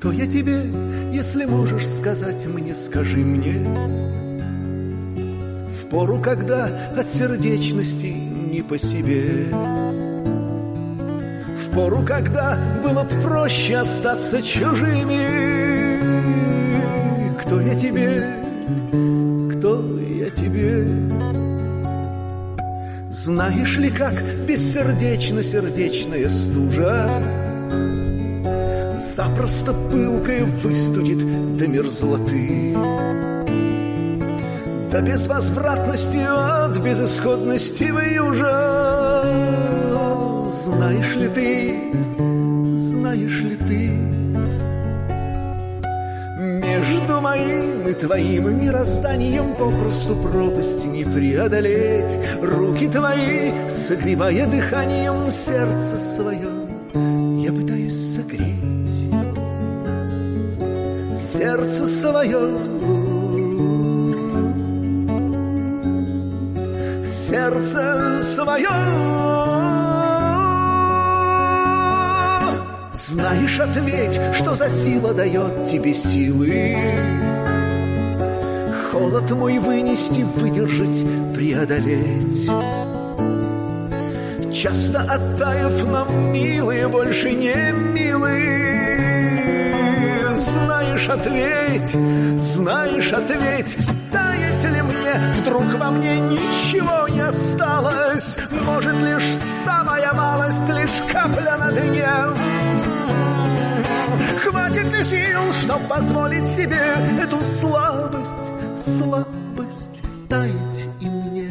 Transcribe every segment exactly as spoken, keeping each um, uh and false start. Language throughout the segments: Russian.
Кто я тебе, если можешь сказать мне, скажи мне. В пору, когда от сердечности не по себе, в пору, когда было б проще остаться чужими. Кто я тебе, кто я тебе? Знаешь ли, как бессердечно-сердечная стужа запросто пылкой выстудит до мерзлоты, до безвозвратности от безысходности вьюжа. Знаешь ли ты, знаешь ли ты, между моим и твоим мирозданием попросту пропасть не преодолеть. Руки твои, согревая дыханием сердце свое, я пытаюсь согреть сердце свое, сердце свое. Знаешь, ответь, что за сила дает тебе силы холод мой вынести, выдержать, преодолеть. Часто оттаяв нам, милые, больше не милые. Знаешь, ответь, знаешь, ответь, таять ли мне, вдруг во мне ничего не осталось? Может, лишь самая малость, лишь капля на дне? Хватит ли сил, чтоб позволить себе эту слабость, слабость таять и мне,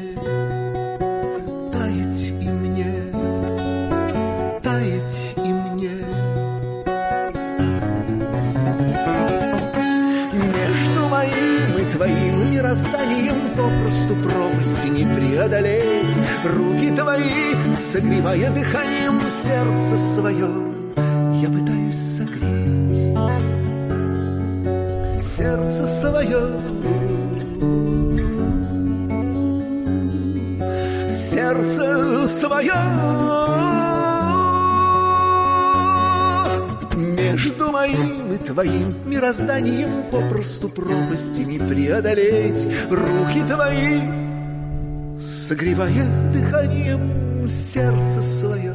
таять и мне, таять и мне? Между моим и твоим мирозданием попросту пропасти не преодолеть. Руки твои, согревая дыханием сердце свое, я пытаюсь согреть сердце свое, сердце свое. Между моим и твоим мирозданием попросту пропасти не преодолеть. Руки твои, согревая дыханием сердце свое,